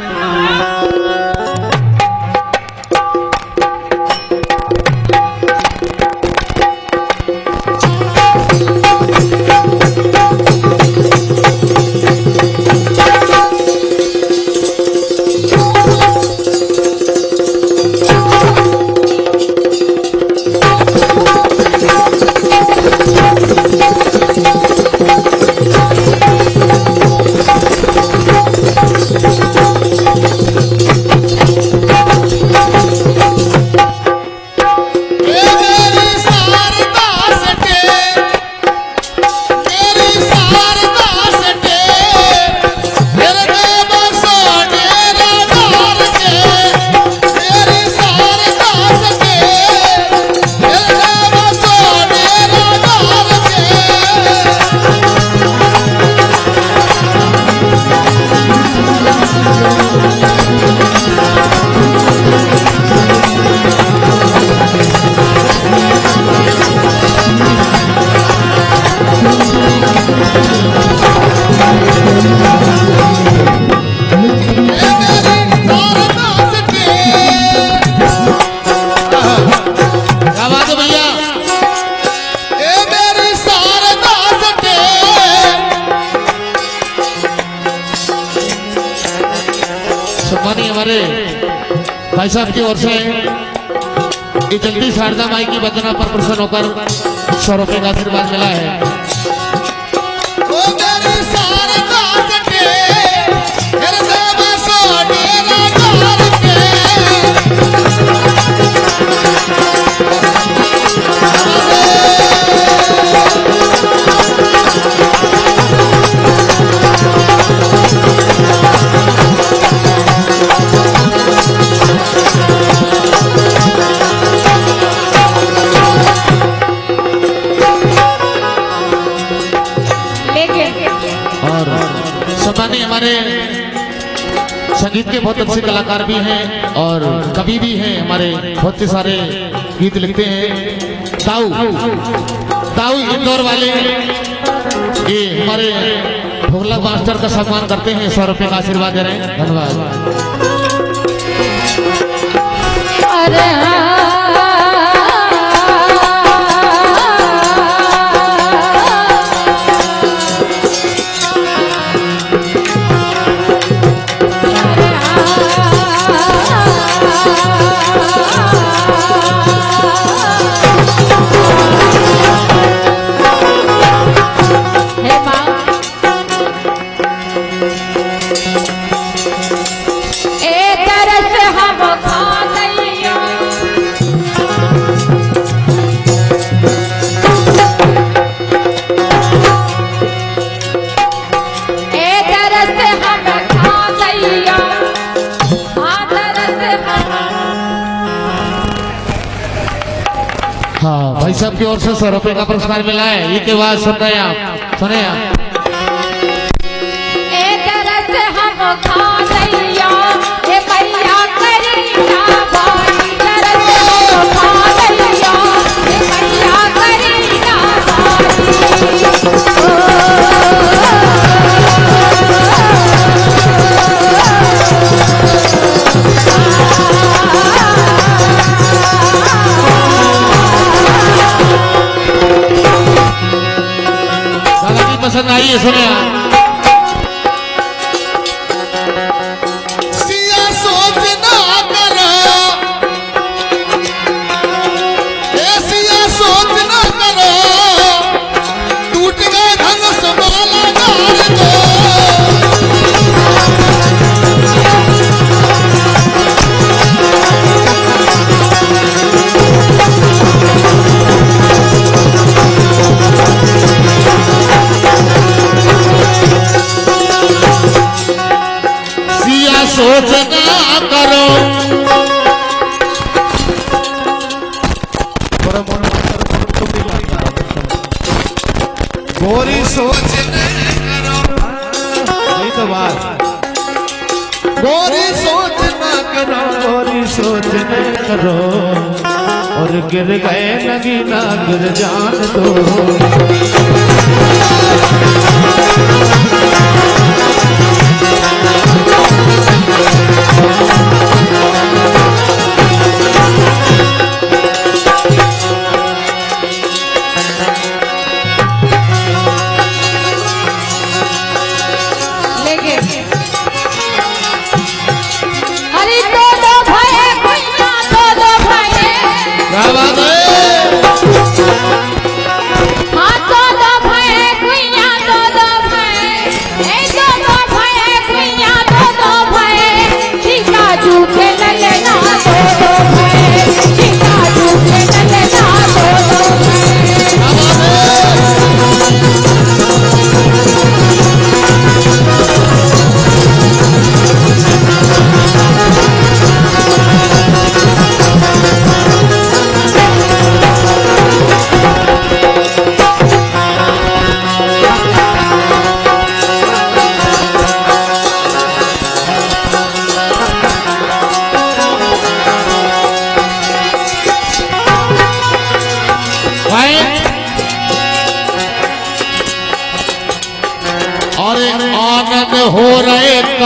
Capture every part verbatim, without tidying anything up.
भाई साहब की ओर से ये जल्दी शारदा माई की वंदना पर प्रसन्न होकर सौ रुपए का आशीर्वाद मिला है। हमारे संगीत के बहुत अच्छे कलाकार भी हैं और कवि भी हैं, हमारे बहुत से सारे गीत लिखते हैं। ताऊ ताऊ इंदौर वाले ये हमारे भोगला मास्टर का सम्मान करते हैं, सौ रुपए का आशीर्वाद दे रहे हैं। धन्यवाद। हाँ भाई साहब की ओर से सौ रुपए का पुरस्कार मिला है। ये के बाद सुन रहे हैं आप, सुने आप। पसंद आई है, सुने आप। सोच ना करो गोरी, सोच ना करो, यही तो बात। गोरी सोच ना करो, गोरी सोच ना करो, और गिर गए लगी ना गिर जान दो।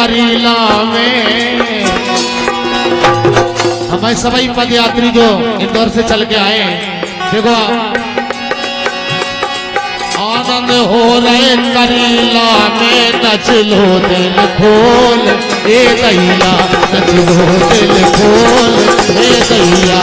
करीला में। हमारे सभी पद यात्री जो इंदौर से चल के आए, देखो आनंद हो रहे करीला में, नच लो दिल खोल ए दैया, नच लो दिल खोल ए दैया।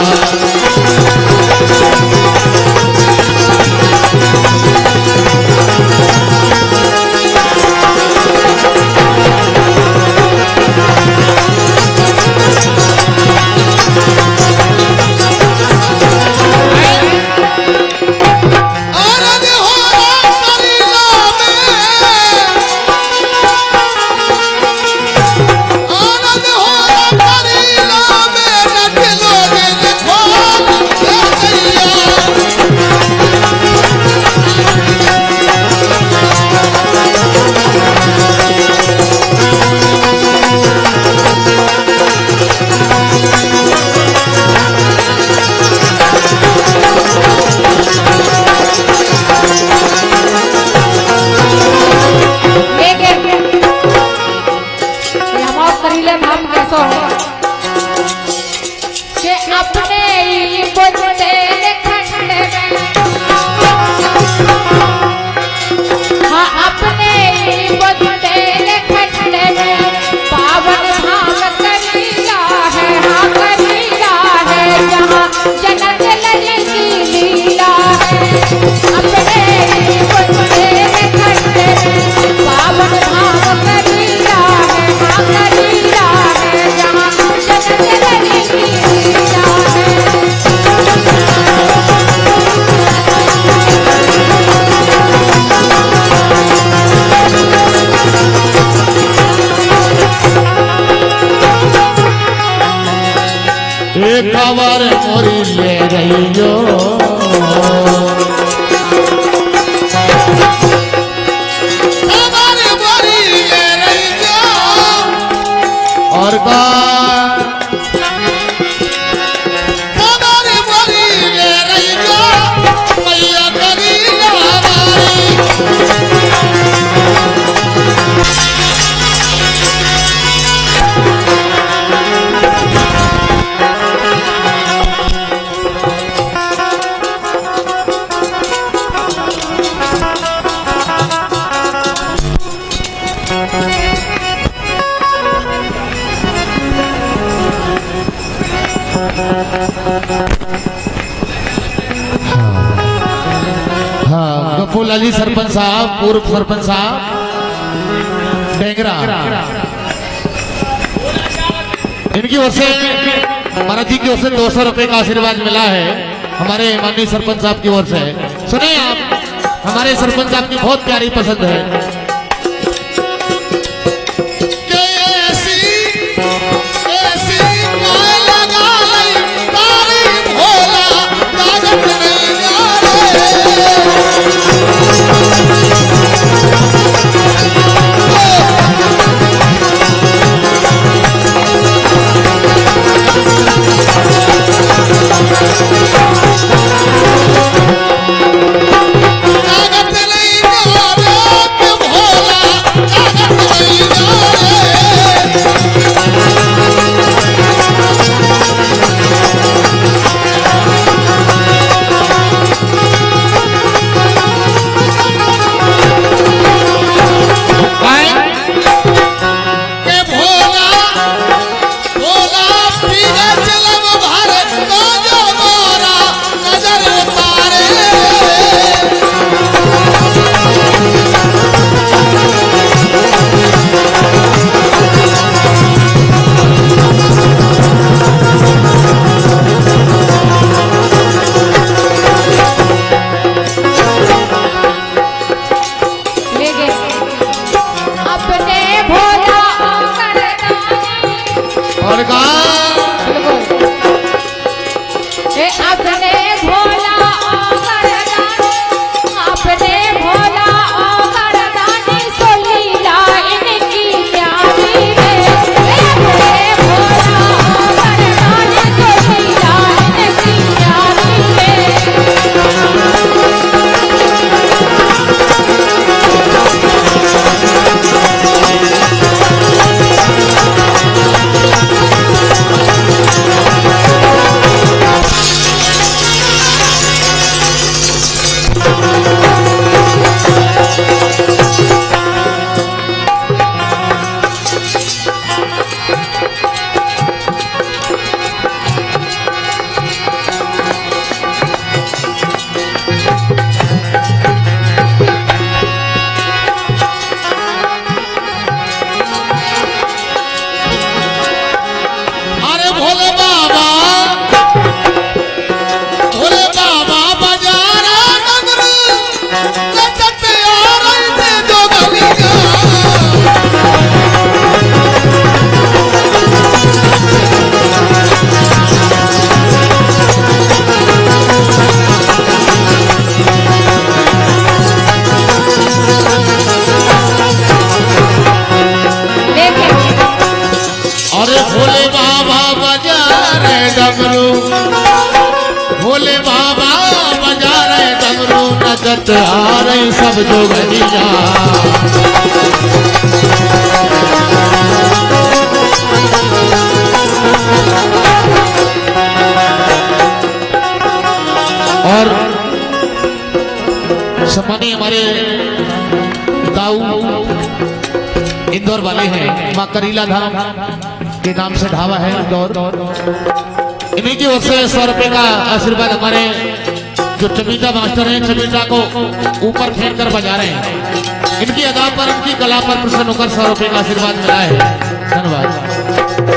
खबर मोरी ले रही जो खबर मोरी ले रही जो और का खबर मोरी ले रही जो मैया करी गफूल अली सरपंच साहब, पूर्व सरपंच साहब डेंगरा, इनकी ओर से महाराज जी की ओर से दो सौ रुपए का आशीर्वाद मिला है हमारे माननीय सरपंच साहब की ओर से। सुनिए आप, हमारे सरपंच साहब की बहुत प्यारी पसंद है। भोले बाबा बजा रहे डमरू नचत आ रहे सब जोगनिया। और सम्मानीय हमारे दाऊ इंदौर वाले हैं, माँ करीला धाम के नाम से ढाबा है इंदौर। इन्हीं की ओर से सौ रुपए का आशीर्वाद हमारे जो चमीटा मास्टर हैं, चमीटा को ऊपर फेंक कर बजा रहे हैं। इनकी अदा पर, इनकी कला पर प्रसन्न होकर सौ रुपए का आशीर्वाद मिला है। धन्यवाद।